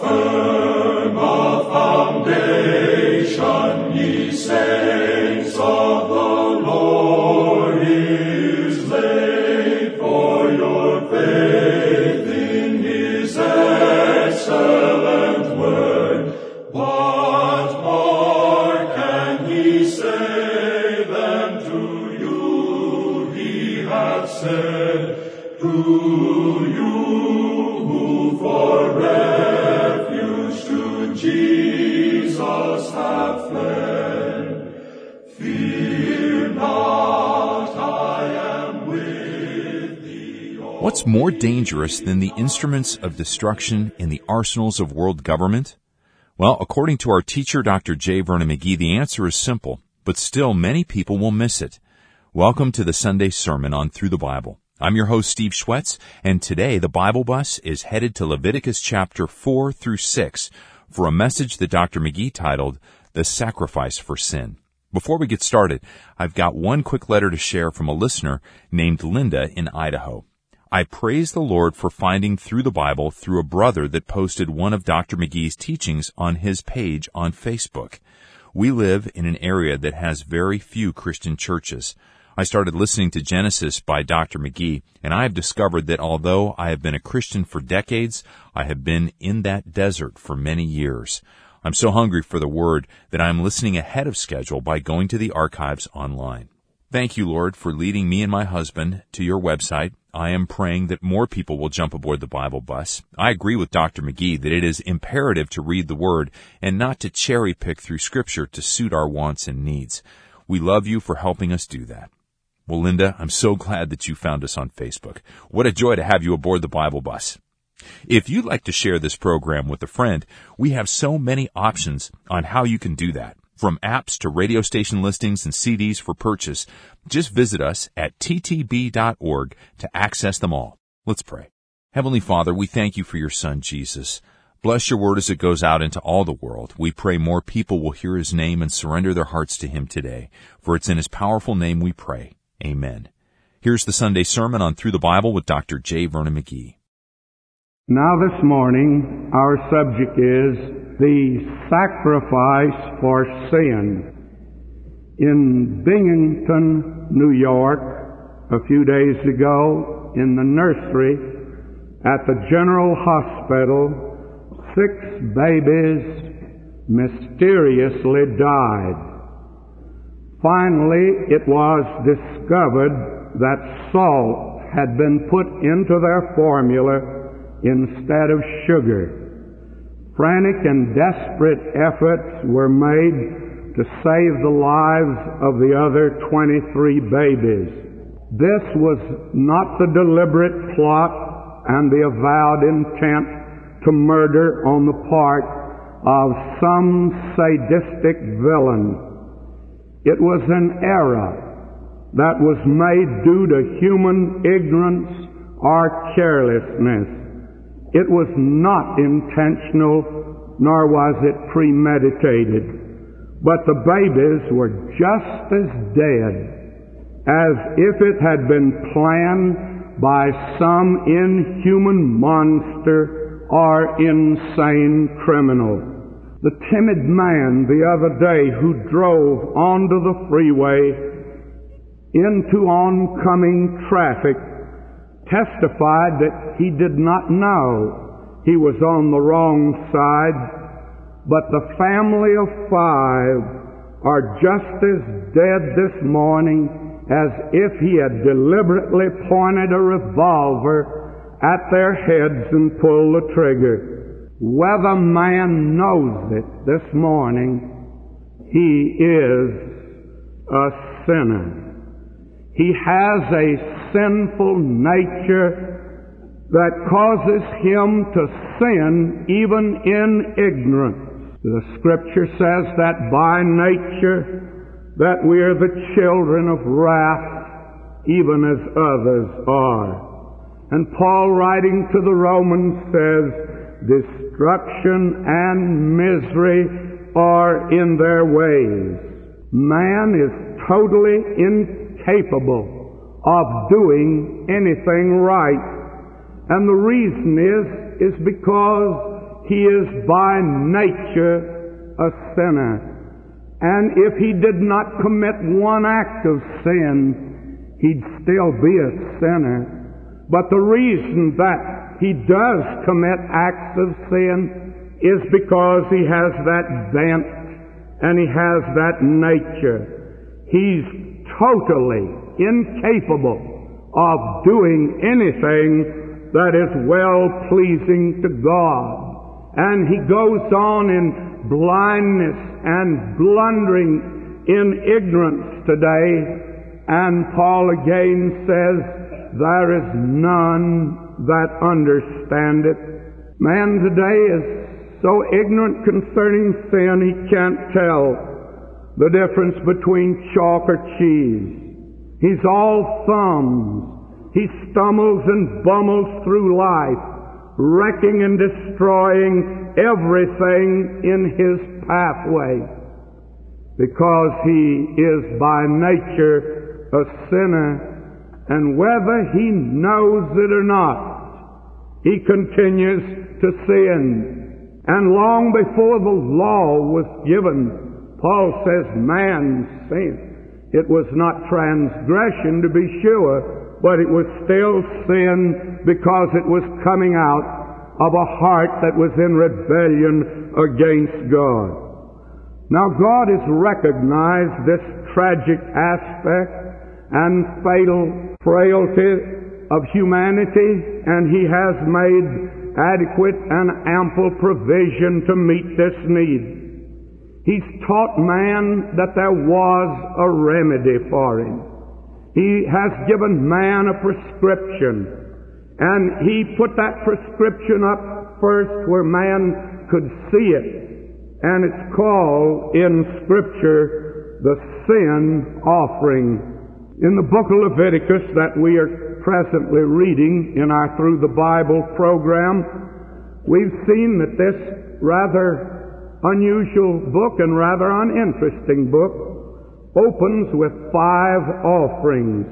firm a foundation, ye saints of the Lord is laid, for your faith in his excellent word. What more can he say than to you he hath said, to you who for refuge to Jesus have fled? Fear not, I am with thee. What's more dangerous than the instruments of destruction in the arsenals of world government? Well, according to our teacher, Dr. J. Vernon McGee, the answer is simple, but still many people will miss it. Welcome to the Sunday Sermon on Through the Bible. I'm your host, Steve Schwetz, and today the Bible Bus is headed to Leviticus chapter 4 through 6 for a message that Dr. McGee titled, The Sacrifice for Sin. Before we get started, I've got one quick letter to share from a listener named Linda in Idaho. I praise the Lord for finding Through the Bible through a brother that posted one of Dr. McGee's teachings on his page on Facebook. We live in an area that has very few Christian churches. I started listening to Genesis by Dr. McGee, and I have discovered that although I have been a Christian for decades, I have been in that desert for many years. I'm so hungry for the Word that I'm listening ahead of schedule by going to the archives online. Thank you, Lord, for leading me and my husband to your website. I am praying that more people will jump aboard the Bible bus. I agree with Dr. McGee that it is imperative to read the Word and not to cherry-pick through Scripture to suit our wants and needs. We love you for helping us do that. Well, Linda, I'm so glad that you found us on Facebook. What a joy to have you aboard the Bible bus. If you'd like to share this program with a friend, we have so many options on how you can do that. From apps to radio station listings and CDs for purchase, just visit us at ttb.org to access them all. Let's pray. Heavenly Father, we thank you for your Son, Jesus. Bless your word as it goes out into all the world. We pray more people will hear his name and surrender their hearts to him today. For it's in his powerful name we pray. Amen. Here's the Sunday Sermon on Through the Bible with Dr. J. Vernon McGee. Now this morning, our subject is the sacrifice for sin. In Binghamton, New York, a few days ago, in the nursery at the General Hospital, 6 babies mysteriously died. Finally, it was discovered that salt had been put into their formula instead of sugar. Frantic and desperate efforts were made to save the lives of the other 23 babies. This was not the deliberate plot and the avowed intent to murder on the part of some sadistic villain. It was an error that was made due to human ignorance or carelessness. It was not intentional, nor was it premeditated. But the babies were just as dead as if it had been planned by some inhuman monster or insane criminal. The timid man the other day who drove onto the freeway into oncoming traffic testified that he did not know he was on the wrong side, but the family of 5 are just as dead this morning as if he had deliberately pointed a revolver at their heads and pulled the trigger. Whether man knows it this morning, he is a sinner. He has a sinful nature that causes him to sin even in ignorance. The Scripture says that by nature that we are the children of wrath, even as others are. And Paul, writing to the Romans, says, destruction and misery are in their ways. Man is totally incapable of doing anything right. And the reason is because he is by nature a sinner. And if he did not commit one act of sin, he'd still be a sinner. But the reason that he does commit acts of sin is because he has that bent and he has that nature. He's totally incapable of doing anything that is well-pleasing to God. And he goes on in blindness and blundering in ignorance today. And Paul again says, there is none that understandeth. Man today is so ignorant concerning sin, he can't tell the difference between chalk or cheese. He's all thumbs. He stumbles and bumbles through life, wrecking and destroying everything in his pathway, because he is by nature a sinner, and whether he knows it or not, he continues to sin. And long before the law was given, Paul says man sinned. It was not transgression, to be sure, but it was still sin because it was coming out of a heart that was in rebellion against God. Now God has recognized this tragic aspect and fatal frailty of humanity, and He has made adequate and ample provision to meet this need. He's taught man that there was a remedy for him. He has given man a prescription, and He put that prescription up first where man could see it, and it's called in Scripture the sin offering. In the book of Leviticus that we are presently reading in our Through the Bible program, we've seen that this rather unusual book and rather uninteresting book opens with 5 offerings.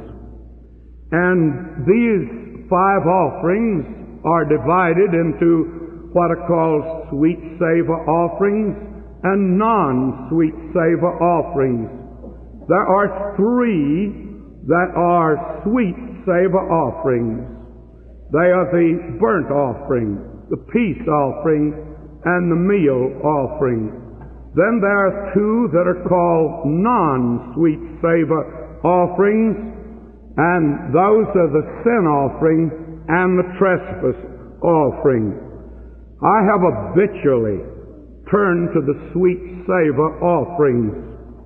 And these 5 offerings are divided into what are called sweet savor offerings and non-sweet savor offerings. There are 3 that are sweet savor offerings. They are the burnt offering, the peace offering, and the meal offering. Then there are 2 that are called non-sweet savor offerings, and those are the sin offering and the trespass offering. I have habitually turned to the sweet savor offerings.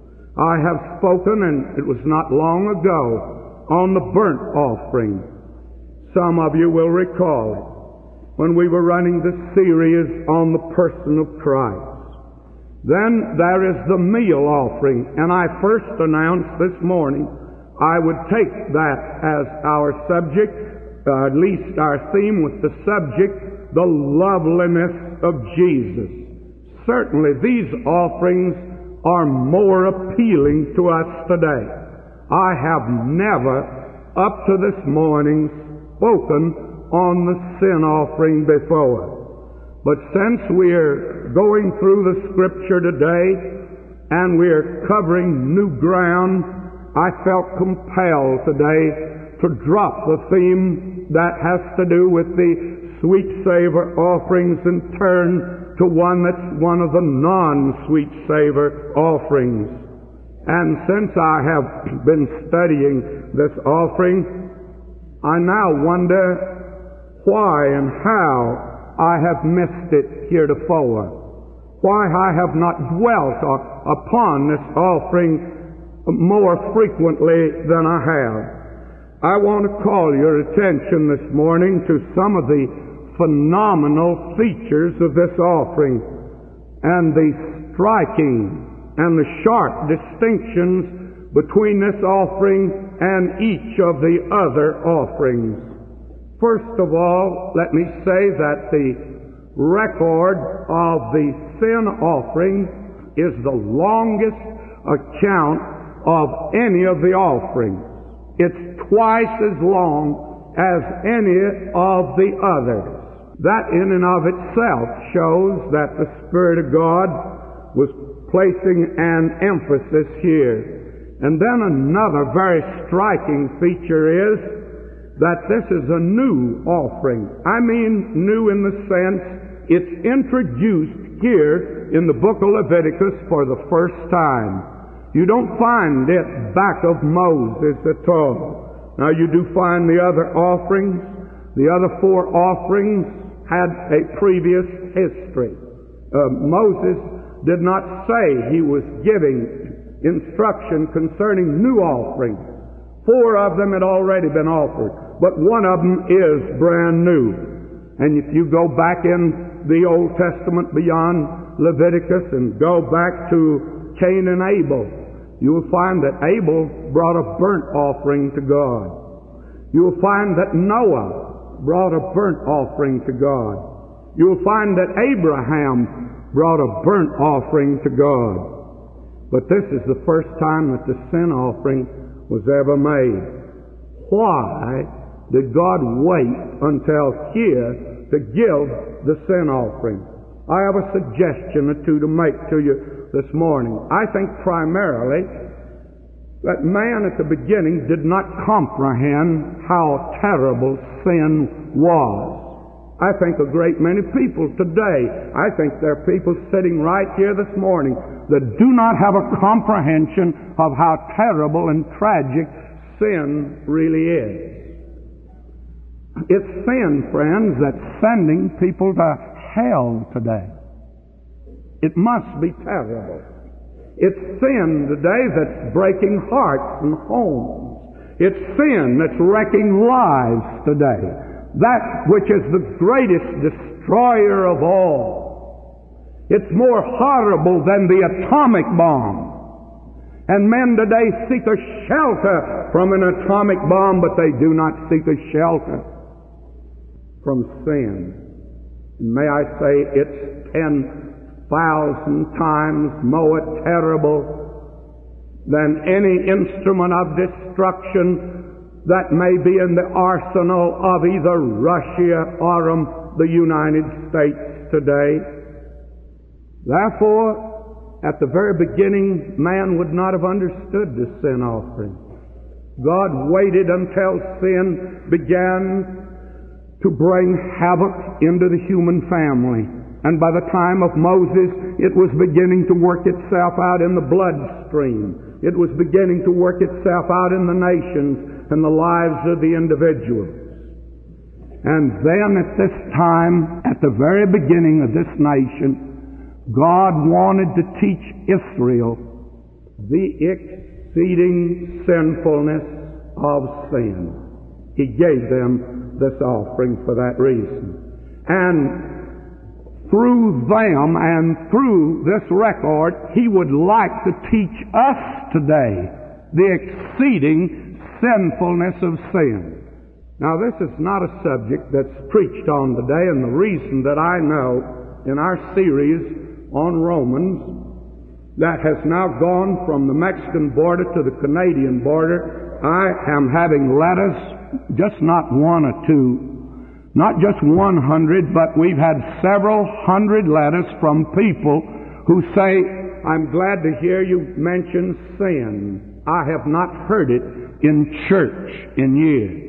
I have spoken, and it was not long ago, on the burnt offering. Some of you will recall it when we were running the series on the person of Christ. Then there is the meal offering, and I first announced this morning I would take that as our subject, at least our theme with the subject, the loveliness of Jesus. Certainly these offerings are more appealing to us today. I have never, up to this morning, spoken on the sin offering before. But since we're going through the Scripture today and we're covering new ground, I felt compelled today to drop the theme that has to do with the sweet savor offerings and turn to one that's one of the non-sweet savor offerings. And since I have been studying this offering, I now wonder why and how I have missed it heretofore. Why I have not dwelt upon this offering more frequently than I have. I want to call your attention this morning to some of the phenomenal features of this offering and the striking and the sharp distinctions between this offering and each of the other offerings. First of all, let me say that the record of the sin offering is the longest account of any of the offerings. It's twice as long as any of the others. That in and of itself shows that the Spirit of God was placing an emphasis here. And then another very striking feature is that this is a new offering. I mean new in the sense it's introduced here in the book of Leviticus for the first time. You don't find it back of Moses at all. Now you do find the other offerings. The other four offerings had a previous history. Moses did not say he was giving instruction concerning new offerings. Four of them had already been offered, but one of them is brand new. And if you go back in the Old Testament beyond Leviticus and go back to Cain and Abel, you will find that Abel brought a burnt offering to God. You will find that Noah brought a burnt offering to God. You will find that Abraham brought a burnt offering to God. But this is the first time that the sin offering was ever made. Why did God wait until here to give the sin offering? I have a suggestion or two to make to you this morning. I think primarily that man at the beginning did not comprehend how terrible sin was. I think a great many people today, I think there are people sitting right here this morning that do not have a comprehension of how terrible and tragic sin really is. It's sin, friends, that's sending people to hell today. It must be terrible. It's sin today that's breaking hearts and homes. It's sin that's wrecking lives today. That which is the greatest destroyer of all. It's more horrible than the atomic bomb. And men today seek a shelter from an atomic bomb, but they do not seek a shelter from sin. And may I say it's 10,000 times more terrible than any instrument of destruction that may be in the arsenal of either Russia or the United States today. Therefore, at the very beginning, man would not have understood the sin offering. God waited until sin began to bring havoc into the human family. And by the time of Moses, it was beginning to work itself out in the bloodstream. It was beginning to work itself out in the nations and the lives of the individuals. And then at this time, at the very beginning of this nation, God wanted to teach Israel the exceeding sinfulness of sin. He gave them this offering for that reason. And through them and through this record, He would like to teach us today the exceeding sinfulness of sin. Now, this is not a subject that's preached on today, and the reason that I know in our series on Romans that has now gone from the Mexican border to the Canadian border, I am having letters, just not one or two, not just 100, but we've had several hundred letters from people who say, I'm glad to hear you mention sin. I have not heard it in church in years.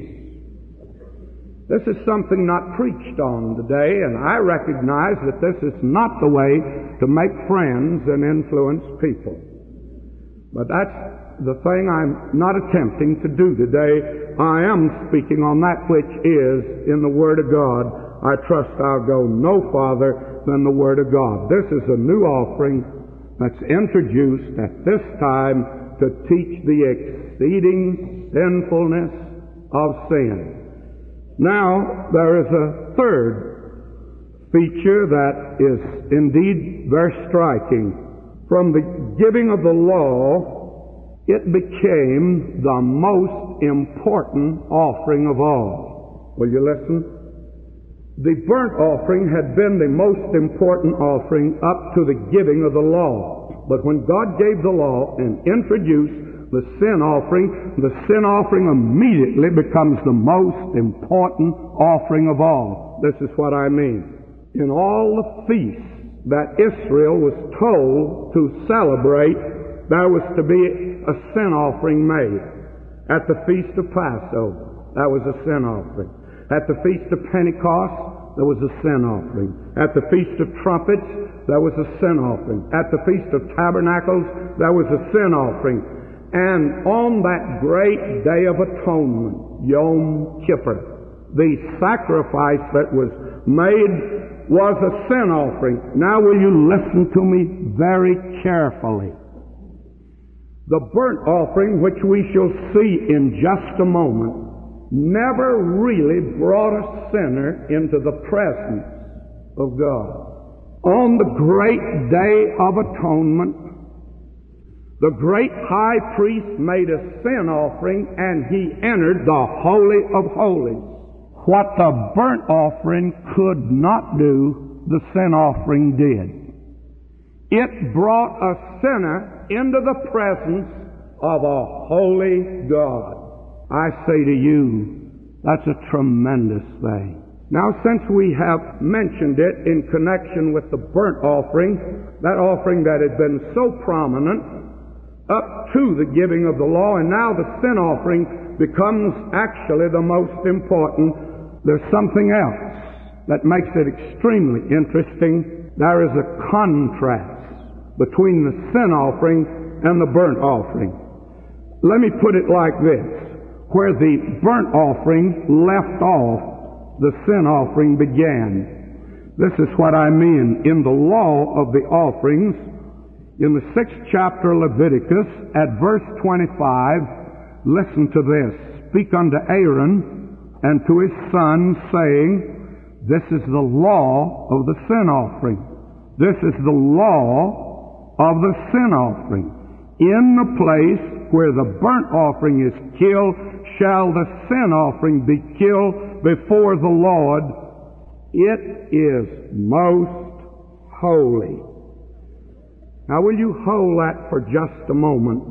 This is something not preached on today, and I recognize that this is not the way to make friends and influence people. But that's the thing I'm not attempting to do today. I am speaking on that which is in the Word of God. I trust I'll go no farther than the Word of God. This is a new offering that's introduced at this time to teach the exceeding sinfulness of sin. Now, there is a third feature that is indeed very striking. From the giving of the law, it became the most important offering of all. Will you listen? The burnt offering had been the most important offering up to the giving of the law. But when God gave the law and introduced the sin offering immediately becomes the most important offering of all. this is what I mean. In all the feasts that Israel was told to celebrate, there was to be a sin offering made. At the Feast of Passover, that was a sin offering. At the Feast of Pentecost, there was a sin offering. At the Feast of Trumpets, there was a sin offering. At the Feast of Tabernacles, there was a sin offering. And on that great Day of Atonement, Yom Kippur, the sacrifice that was made was a sin offering. Now will you listen to me very carefully? The burnt offering, which we shall see in just a moment, never really brought a sinner into the presence of God. On the great Day of Atonement, the great high priest made a sin offering and he entered the Holy of Holies. What the burnt offering could not do, the sin offering did. It brought a sinner into the presence of a holy God. I say to you, that's a tremendous thing. Now, since we have mentioned it in connection with the burnt offering, that offering that had been so prominent up to the giving of the law, and now the sin offering becomes actually the most important, there's something else that makes it extremely interesting. There is a contrast between the sin offering and the burnt offering. Let me put it like this. Where the burnt offering left off, the sin offering began. This is what I mean. In the law of the offerings, in the 6th chapter of Leviticus, at verse 25, listen to this. Speak unto Aaron and to his sons, saying, this is the law of the sin offering. This is the law of the sin offering. In the place where the burnt offering is killed, shall the sin offering be killed before the Lord. It is most holy. Now will you hold that for just a moment?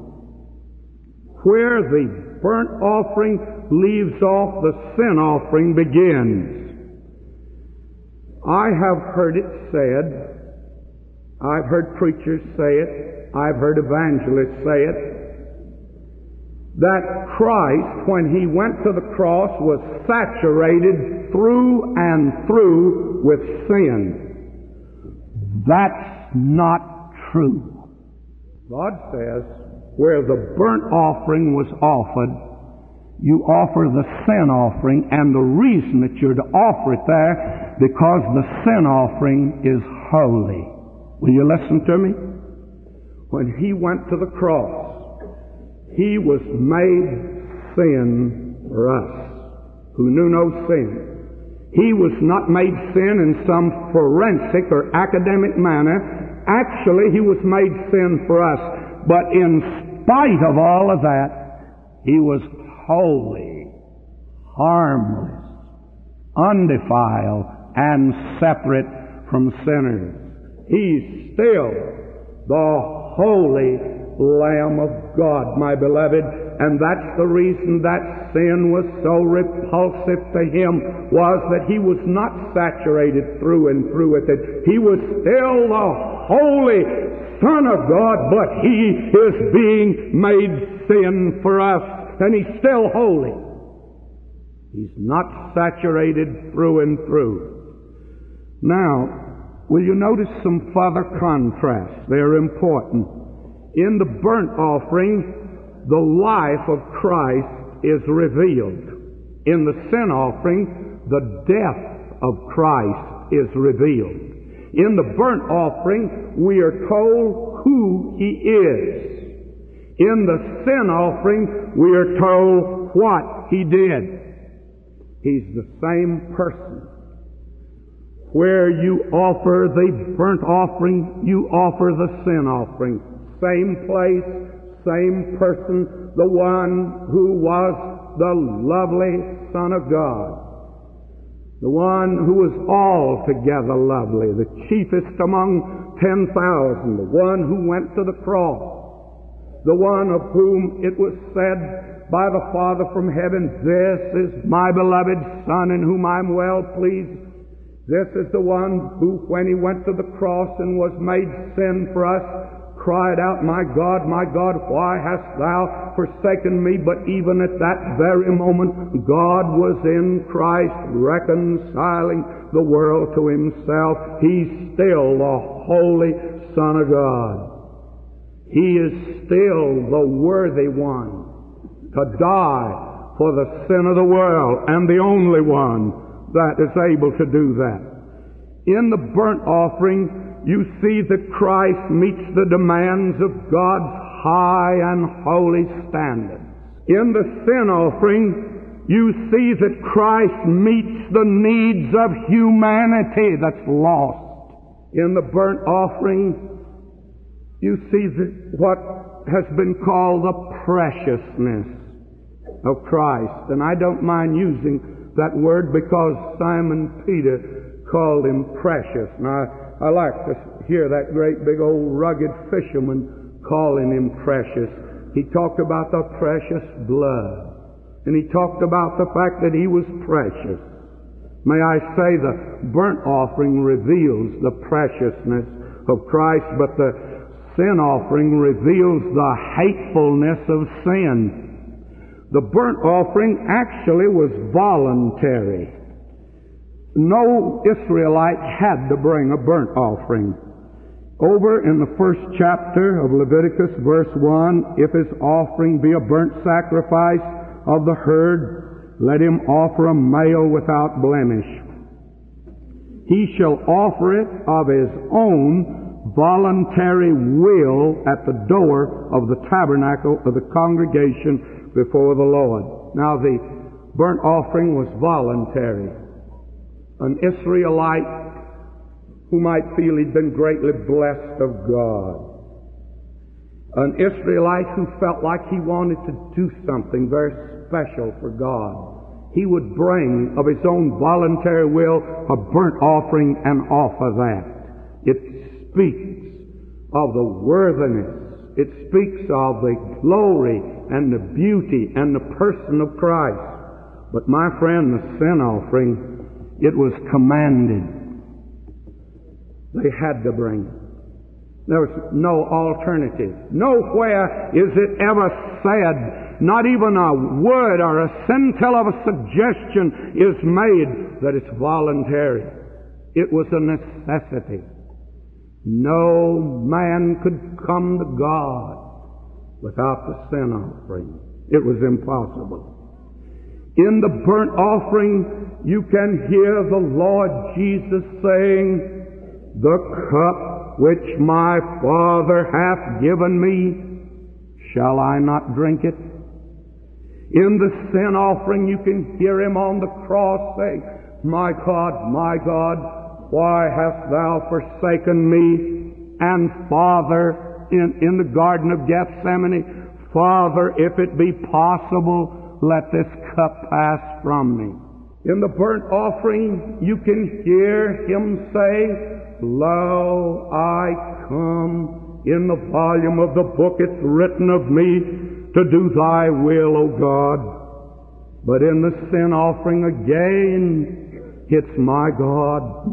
Where the burnt offering leaves off, the sin offering begins. I have heard it said, I've heard preachers say it, I've heard evangelists say it, that Christ, when He went to the cross, was saturated through and through with sin. That's not true. God says, where the burnt offering was offered, you offer the sin offering, and the reason that you're to offer it there, because the sin offering is holy. Will you listen to me? When He went to the cross, He was made sin for us, who knew no sin. He was not made sin in some forensic or academic manner. Actually, He was made sin for us. But in spite of all of that, He was holy, harmless, undefiled, and separate from sinners. He's still the holy Lamb of God, my beloved, and that's the reason that sin was so repulsive to Him, was that He was not saturated through and through with it. He was still the holy Son of God, but He is being made sin for us, and He's still holy. He's not saturated through and through. Now, will you notice some further contrasts? They're important. In the burnt offering, the life of Christ is revealed. In the sin offering, the death of Christ is revealed. In the burnt offering, we are told who He is. In the sin offering, we are told what He did. He's the same person. Where you offer the burnt offering, you offer the sin offering. Same place, same person, the one who was the lovely Son of God. The one who was altogether lovely, the chiefest among 10,000, the one who went to the cross, the one of whom it was said by the Father from heaven, this is my beloved Son in whom I'm well pleased. This is the one who, when he went to the cross and was made sin for us, cried out, my God, why hast thou forsaken me? But even at that very moment, God was in Christ reconciling the world to himself. He's still the Holy Son of God. He is still the worthy one to die for the sin of the world, and the only one that is able to do that. In the burnt offering, you see that Christ meets the demands of God's high and holy standards. In the sin offering, you see that Christ meets the needs of humanity that's lost. In the burnt offering, you see what has been called the preciousness of Christ. And I don't mind using that word because Simon Peter called him precious. Now, I like to hear that great big old rugged fisherman calling him precious. He talked about the precious blood. And he talked about the fact that he was precious. May I say the burnt offering reveals the preciousness of Christ, but the sin offering reveals the hatefulness of sin. The burnt offering actually was voluntary. No Israelite had to bring a burnt offering. Over in the first chapter of Leviticus, verse 1, if his offering be a burnt sacrifice of the herd, let him offer a male without blemish. He shall offer it of his own voluntary will at the door of the tabernacle of the congregation before the Lord. Now the burnt offering was voluntary. An Israelite who might feel he'd been greatly blessed of God. An Israelite who felt like he wanted to do something very special for God. He would bring of his own voluntary will a burnt offering and offer that. It speaks of the worthiness. It speaks of the glory and the beauty and the person of Christ. But my friend, the sin offering, it was commanded. They had to bring it. There was no alternative. Nowhere is it ever said, not even a word or a scintilla of a suggestion is made that it's voluntary. It was a necessity. No man could come to God without the sin offering. It was impossible. In the burnt offering, you can hear the Lord Jesus saying, the cup which my Father hath given me, shall I not drink it? In the sin offering, you can hear him on the cross saying, my God, why hast thou forsaken me? And Father, in the Garden of Gethsemane, Father, if it be possible, let this cup pass from me. In the burnt offering, you can hear him say, lo, I come. In the volume of the book it's written of me to do thy will, O God. But in the sin offering again, it's my God,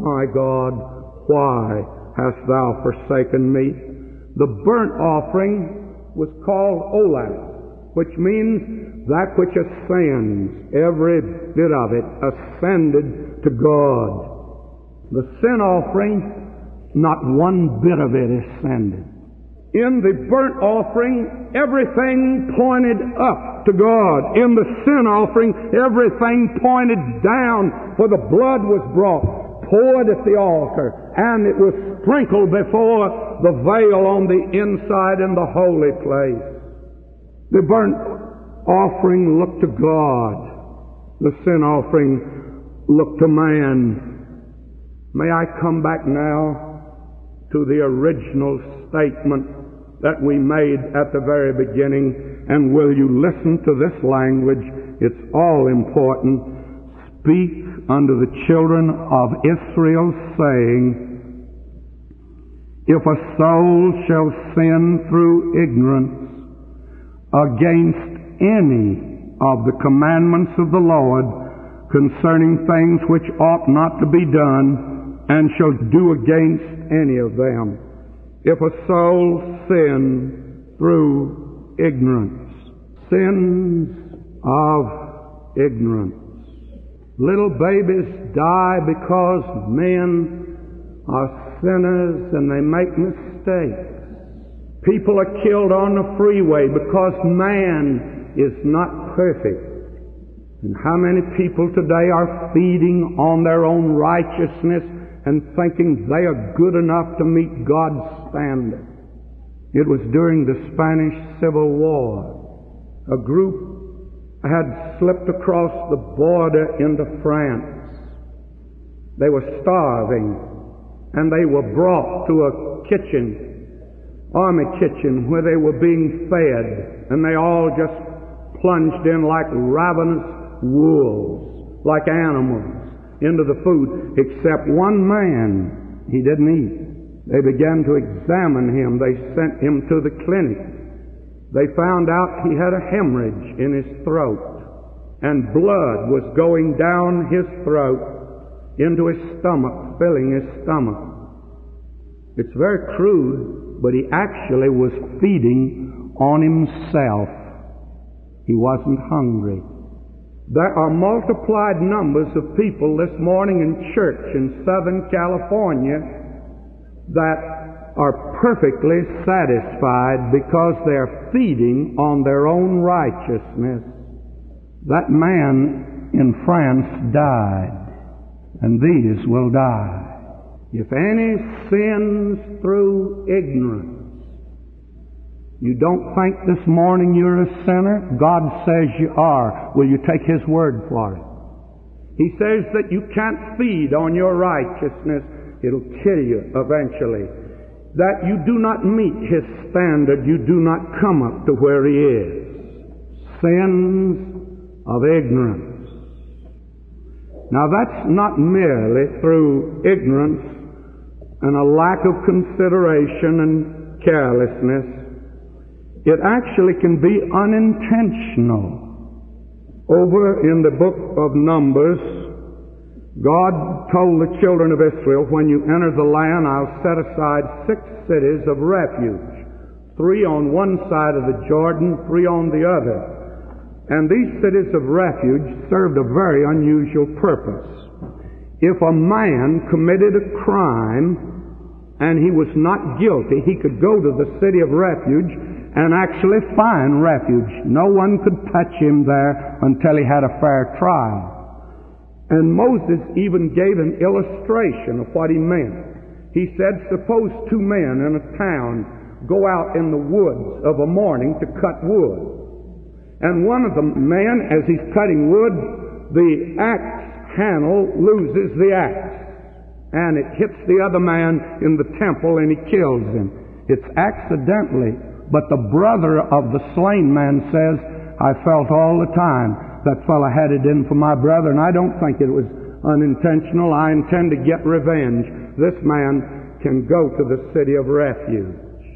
why hast thou forsaken me? The burnt offering was called olah, which means that which ascends, every bit of it ascended to God. The sin offering, not one bit of it ascended. In the burnt offering, everything pointed up to God. In the sin offering, everything pointed down, for the blood was brought, poured at the altar, and it was sprinkled before the veil on the inside in the holy place. The burnt offering looked to God. The sin offering looked to man. May I come back now to the original statement that we made at the very beginning, and will you listen to this language? It's all important. Speak unto the children of Israel, saying, if a soul shall sin through ignorance against any of the commandments of the Lord, concerning things which ought not to be done, and shall do against any of them. If a soul sin through ignorance, sins of ignorance. Little babies die because men are sinners and they make mistakes. People are killed on the freeway because man is not perfect. And how many people today are feeding on their own righteousness and thinking they are good enough to meet God's standard? It was during the Spanish Civil War. A group had slipped across the border into France. They were starving, and they were brought to a kitchen, army kitchen, where they were being fed, and they all just plunged in like ravenous wolves, like animals, into the food, except one man. He didn't eat. They began to examine him. They sent him to the clinic. They found out he had a hemorrhage in his throat, and blood was going down his throat into his stomach, filling his stomach. It's very crude, but he actually was feeding on himself. He wasn't hungry. There are multiplied numbers of people this morning in church in Southern California that are perfectly satisfied because they're feeding on their own righteousness. That man in France died, and these will die. If any sins through ignorance, you don't think this morning you're a sinner? God says you are. Will you take His word for it? He says that you can't feed on your righteousness. It'll kill you eventually. That you do not meet His standard. You do not come up to where He is. Sins of ignorance. Now that's not merely through ignorance and a lack of consideration and carelessness. It actually can be unintentional. Over in the book of Numbers, God told the children of Israel, when you enter the land, I'll set aside 6 cities of refuge, 3 on one side of the Jordan, 3 on the other. And these cities of refuge served a very unusual purpose. If a man committed a crime and he was not guilty, he could go to the city of refuge and actually find refuge. No one could touch him there until he had a fair trial. And Moses even gave an illustration of what he meant. He said, suppose 2 men in a town go out in the woods of a morning to cut wood. And one of the men, as he's cutting wood, the axe handle loses the axe. And it hits the other man in the temple and he kills him. It's accidentally. But the brother of the slain man says, I felt all the time that fellow had it in for my brother, and I don't think it was unintentional. I intend to get revenge. This man can go to the city of refuge.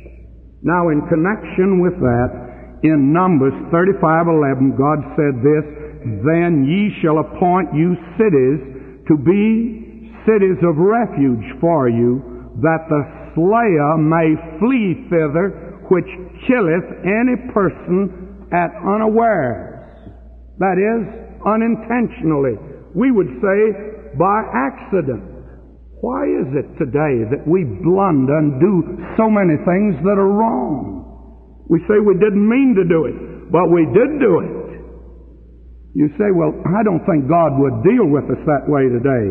Now, in connection with that, in Numbers 35:11, God said this, then ye shall appoint you cities to be cities of refuge for you, that the slayer may flee thither, which killeth any person at unawares. That is, unintentionally. We would say by accident. Why is it today that we blunder and do so many things that are wrong? We say we didn't mean to do it, but we did do it. You say, well, I don't think God would deal with us that way today.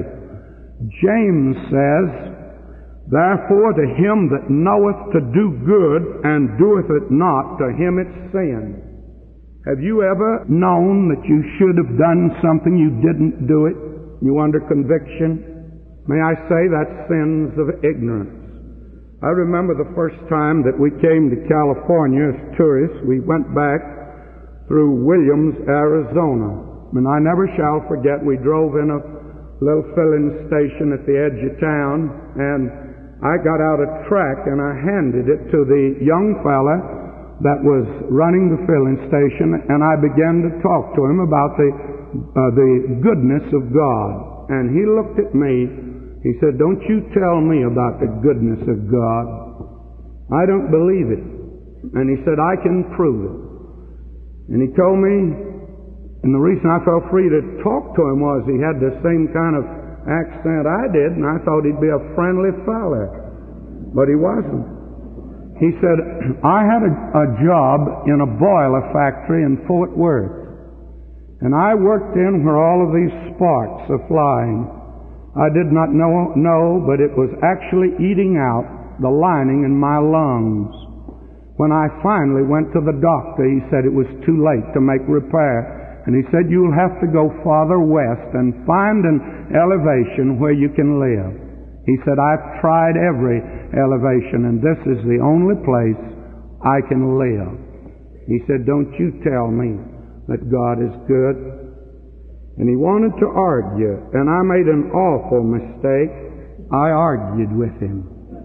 James says, therefore to him that knoweth to do good and doeth it not, to him it's sin. Have you ever known that you should have done something, you didn't do it, you under conviction? May I say that's sins of ignorance. I remember the first time that we came to California as tourists. We went back through Williams, Arizona. And I never shall forget, we drove in a little filling station at the edge of town, and I got out a tract and I handed it to the young fella that was running the filling station, and I began to talk to him about the the goodness of God. And he looked at me. He said, "Don't you tell me about the goodness of God. I don't believe it." And he said, "I can prove it." And he told me, and the reason I felt free to talk to him was he had the same kind of accent I did, and I thought he'd be a friendly fella. But he wasn't. He said, "I had a job in a boiler factory in Fort Worth, and I worked in where all of these sparks are flying. I did not know, but it was actually eating out the lining in my lungs. When I finally went to the doctor, he said it was too late to make repair. And he said, you'll have to go farther west and find an elevation where you can live. He said, I've tried every elevation, and this is the only place I can live. He said, don't you tell me that God is good. And he wanted to argue, and I made an awful mistake. I argued with him.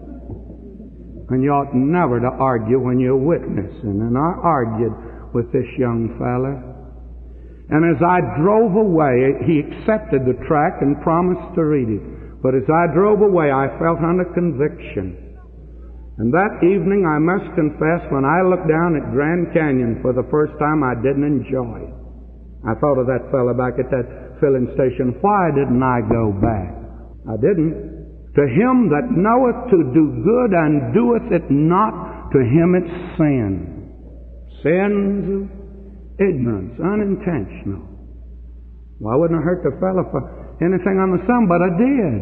And you ought never to argue when you're witnessing. And I argued with this young fella. And as I drove away, he accepted the tract and promised to read it. But as I drove away, I felt under conviction. And that evening, I must confess, when I looked down at Grand Canyon for the first time, I didn't enjoy it. I thought of that fellow back at that filling station. Why didn't I go back? I didn't. To him that knoweth to do good and doeth it not, to him it's sin. Sins of ignorance, unintentional. Well, I wouldn't have hurt the fellow for anything on the sun, but I did.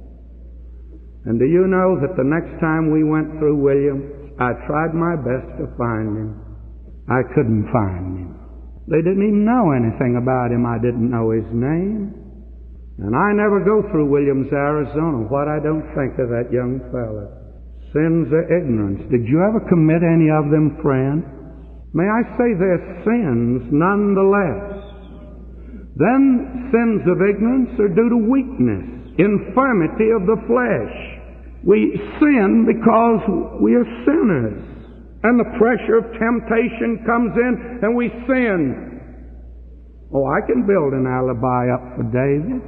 And do you know that the next time we went through Williams, I tried my best to find him. I couldn't find him. They didn't even know anything about him. I didn't know his name. And I never go through Williams, Arizona, what I don't think of that young fella. Sins of ignorance. Did you ever commit any of them, friend? May I say they're sins nonetheless. Then sins of ignorance are due to weakness, infirmity of the flesh. We sin because we are sinners. And the pressure of temptation comes in and we sin. Oh, I can build an alibi up for David.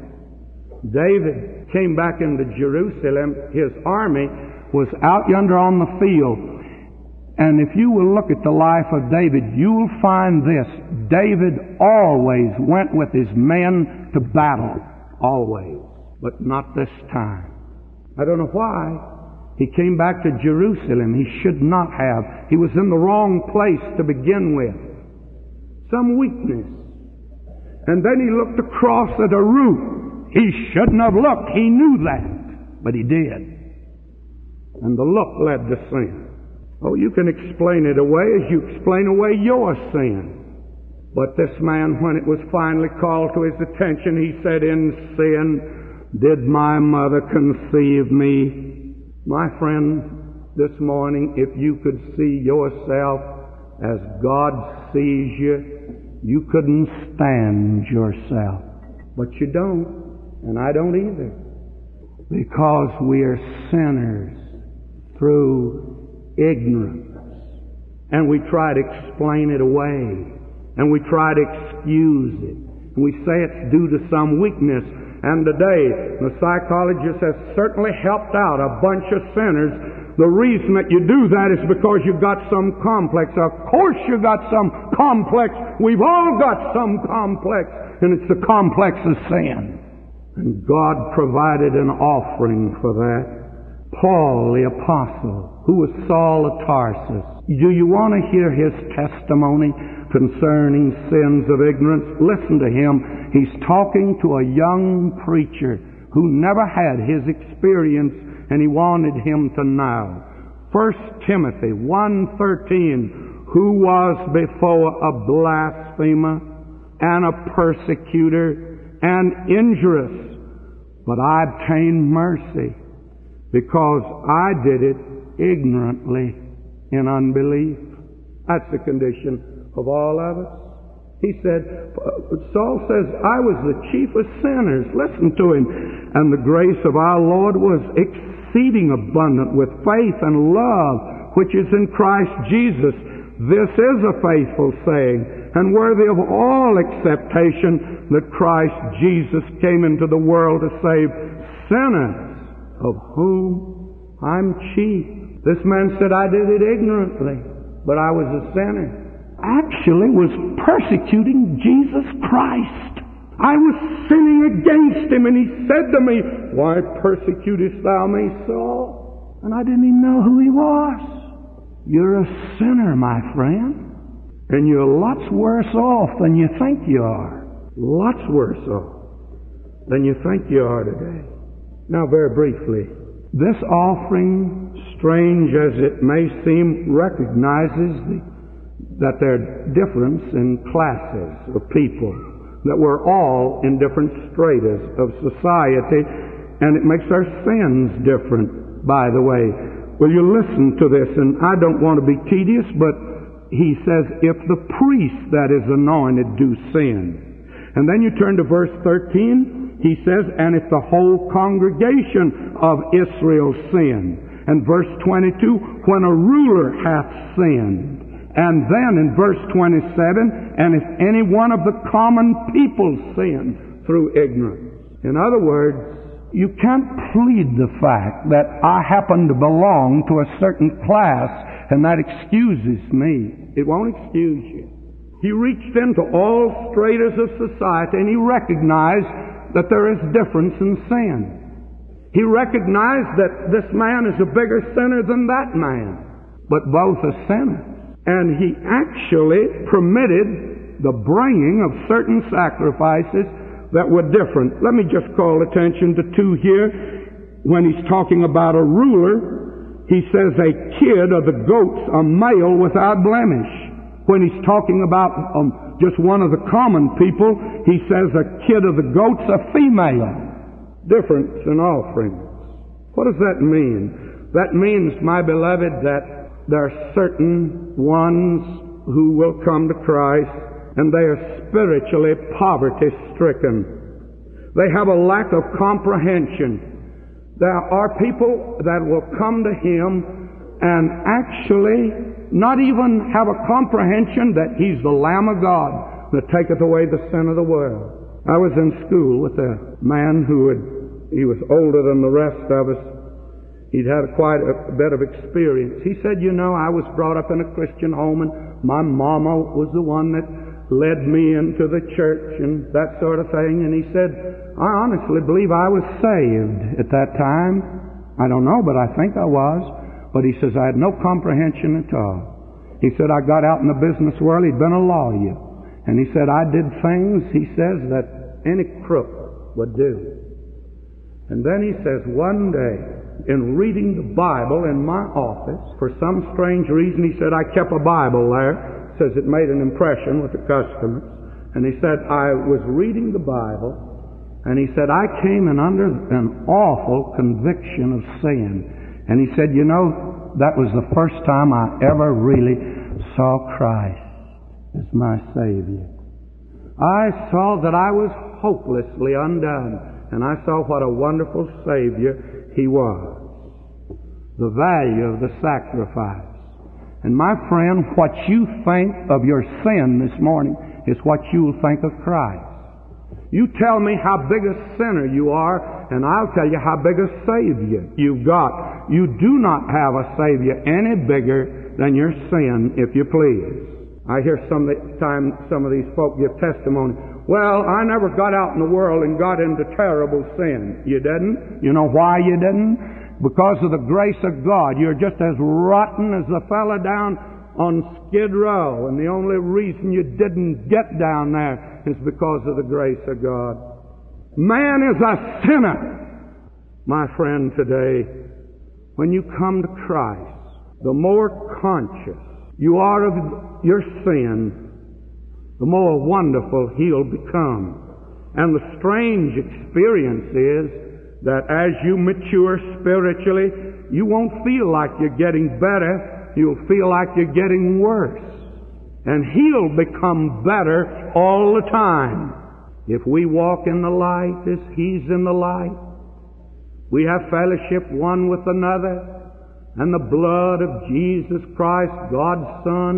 David came back into Jerusalem. His army was out yonder on the field. And if you will look at the life of David, you'll find this. David always went with his men to battle. Always. But not this time. I don't know why. He came back to Jerusalem. He should not have. He was in the wrong place to begin with. Some weakness. And then he looked across at a roof. He shouldn't have looked. He knew that. But he did. And the look led to sin. Oh, you can explain it away as you explain away your sin. But this man, when it was finally called to his attention, he said, in sin did my mother conceive me. My friend, this morning, if you could see yourself as God sees you, you couldn't stand yourself. But you don't, and I don't either. Because we are sinners through ignorance. And we try to explain it away. And we try to excuse it. And we say it's due to some weakness. And today, the psychologist has certainly helped out a bunch of sinners. The reason that you do that is because you've got some complex. Of course you've got some complex. We've all got some complex. And it's the complex of sin. And God provided an offering for that. Paul the Apostle, who was Saul of Tarsus. Do you want to hear his testimony concerning sins of ignorance? Listen to him. He's talking to a young preacher who never had his experience, and he wanted him to know. 1 Timothy 1:13, who was before a blasphemer and a persecutor and injurious, but I obtained mercy because I did it ignorantly in unbelief. That's the condition of all of us. He said, Saul says, I was the chief of sinners. Listen to him. And the grace of our Lord was exceeding abundant with faith and love, which is in Christ Jesus. This is a faithful saying. and worthy of all acceptation that Christ Jesus came into the world to save sinners, of whom I'm chief. This man said, I did it ignorantly, but I was a sinner. Actually was persecuting Jesus Christ. I was sinning against Him, and He said to me, why persecutest thou me, Saul? And I didn't even know who He was. You're a sinner, my friend, and you're lots worse off than you think you are. Lots worse off than you think you are today. Now, very briefly, this offering, strange as it may seem, recognizes that there are difference in classes of people, that we're all in different stratas of society, and it makes our sins different, by the way. Well, you listen to this, and I don't want to be tedious, but he says, if the priest that is anointed do sin. And then you turn to verse 13, he says, and if the whole congregation of Israel sin. And verse 22, when a ruler hath sinned. And then in verse 27, and if any one of the common people sin through ignorance. In other words, you can't plead the fact that I happen to belong to a certain class and that excuses me. It won't excuse you. He reached into all stratas of society and he recognized that there is difference in sin. He recognized that this man is a bigger sinner than that man, but both are sinners. And he actually permitted the bringing of certain sacrifices that were different. Let me just call attention to two here. When he's talking about a ruler, he says a kid of the goats, a male without blemish. When he's talking about just one of the common people, he says a kid of the goats, a female. Difference in offerings. What does that mean? That means, my beloved, that there are certain ones who will come to Christ and they are spiritually poverty-stricken. They have a lack of comprehension. There are people that will come to Him and actually not even have a comprehension that He's the Lamb of God that taketh away the sin of the world. I was in school with a man he was older than the rest of us. He'd had quite a bit of experience. He said, you know, I was brought up in a Christian home and my mama was the one that led me into the church and that sort of thing. And he said, I honestly believe I was saved at that time. I don't know, but I think I was. But he says, I had no comprehension at all. He said, I got out in the business world. He'd been a lawyer. And he said, I did things, he says, that any crook would do. And then he says, one day, in reading the Bible in my office, for some strange reason, he said, I kept a Bible there. Says it made an impression with the customers. And he said, I was reading the Bible, and he said, I came in under an awful conviction of sin. And he said, you know, that was the first time I ever really saw Christ as my Savior. I saw that I was hopelessly undone, and I saw what a wonderful Savior He was. The value of the sacrifice. And my friend, what you think of your sin this morning is what you will think of Christ. You tell me how big a sinner you are, and I'll tell you how big a Savior you've got. You do not have a Savior any bigger than your sin, if you please. I hear some of these folk give testimony. Well, I never got out in the world and got into terrible sin. You didn't? You know why you didn't? Because of the grace of God. You're just as rotten as the fella down on Skid Row. And the only reason you didn't get down there is because of the grace of God. Man is a sinner. My friend, today, when you come to Christ, the more conscious you are of your sin, the more wonderful He'll become. And the strange experience is that as you mature spiritually, you won't feel like you're getting better. You'll feel like you're getting worse. And He'll become better all the time. If we walk in the light as He's in the light, we have fellowship one with another, and the blood of Jesus Christ, God's Son,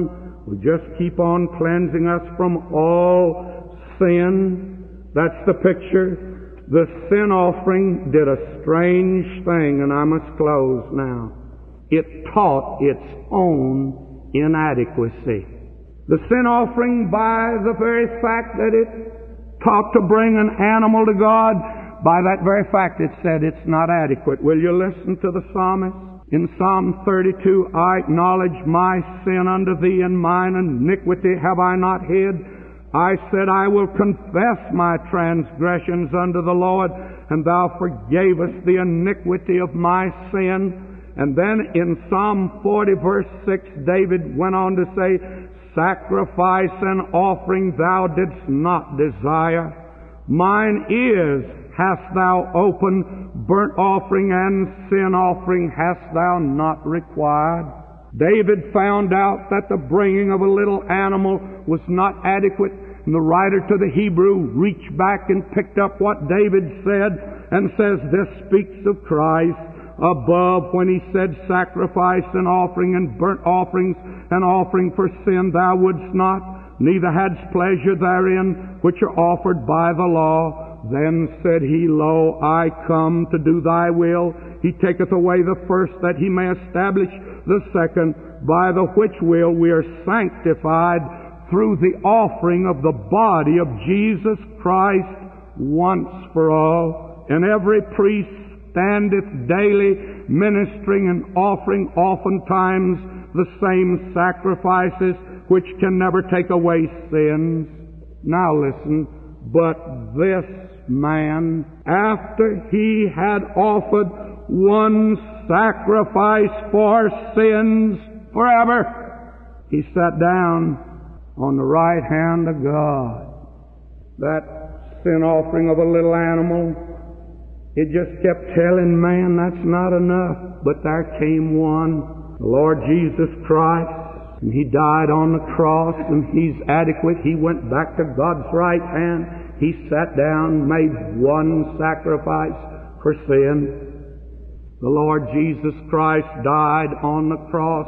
will just keep on cleansing us from all sin. That's the picture. The sin offering did a strange thing, and I must close now. It taught its own inadequacy. The sin offering, by the very fact that it taught to bring an animal to God, by that very fact it said it's not adequate. Will you listen to the psalmist? In Psalm 32, I acknowledge my sin unto thee, and mine iniquity have I not hid. I said, I will confess my transgressions unto the Lord, and thou forgavest the iniquity of my sin. And then in Psalm 40, verse 6, David went on to say, sacrifice and offering thou didst not desire. Mine ears hast thou opened, burnt offering and sin offering hast thou not required. David found out that the bringing of a little animal was not adequate, and the writer to the Hebrew reached back and picked up what David said and says this speaks of Christ above when he said, sacrifice and offering and burnt offerings and offering for sin thou wouldst not, neither hadst pleasure therein which are offered by the law. Then said he, Lo, I come to do thy will. He taketh away the first, that he may establish the second, by the which will we are sanctified through the offering of the body of Jesus Christ once for all. And every priest standeth daily ministering and offering oftentimes the same sacrifices, which can never take away sins. Now listen, but this man, after he had offered one sacrifice for sins forever, he sat down on the right hand of God. That sin offering of a little animal, it just kept telling man that's not enough. But there came one, the Lord Jesus Christ, and he died on the cross, and he's adequate. He went back to God's right hand. He sat down, made one sacrifice for sin. The Lord Jesus Christ died on the cross,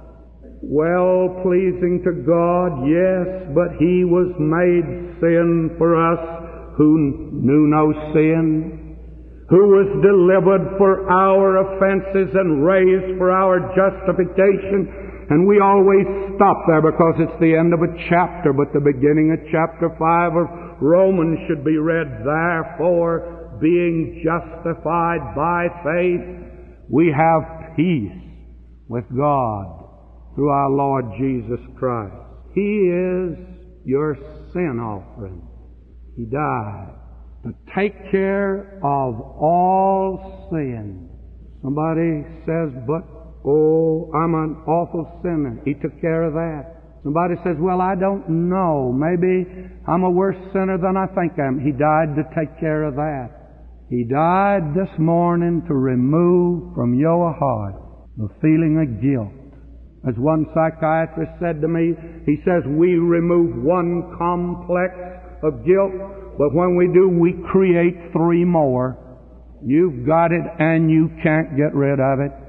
well pleasing to God, yes, but he was made sin for us who knew no sin, who was delivered for our offenses and raised for our justification. And we always stop there because it's the end of a chapter, but the beginning of chapter 5 of Romans should be read. Therefore, being justified by faith, we have peace with God through our Lord Jesus Christ. He is your sin offering. He died to take care of all sin. Somebody says, but, oh, I'm an awful sinner. He took care of that. Somebody says, well, I don't know. Maybe I'm a worse sinner than I think I am. He died to take care of that. He died this morning to remove from your heart the feeling of guilt. As one psychiatrist said to me, he says, we remove one complex of guilt, but when we do, we create 3 more. You've got it and you can't get rid of it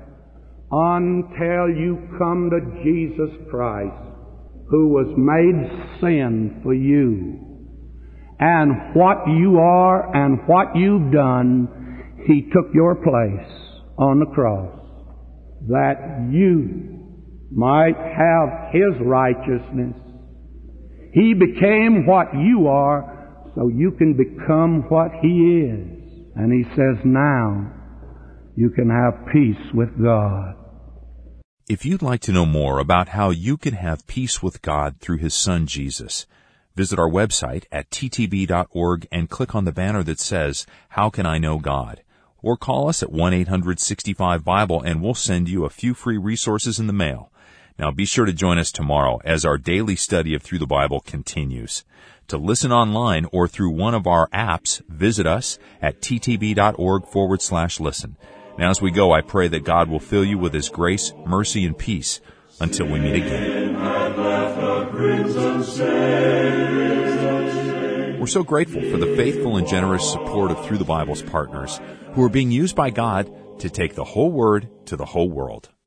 until you come to Jesus Christ, who was made sin for you. And what you are and what you've done, He took your place on the cross, that you might have His righteousness. He became what you are, so you can become what He is. And He says, now you can have peace with God. If you'd like to know more about how you can have peace with God through His Son Jesus, visit our website at ttb.org and click on the banner that says, How Can I Know God? Or call us at 1-800-65-BIBLE and we'll send you a few free resources in the mail. Now be sure to join us tomorrow as our daily study of Through the Bible continues. To listen online or through one of our apps, visit us at ttb.org/listen. Now as we go, I pray that God will fill you with His grace, mercy, and peace until we meet again. We're so grateful for the faithful and generous support of Through the Bible's partners who are being used by God to take the whole Word to the whole world.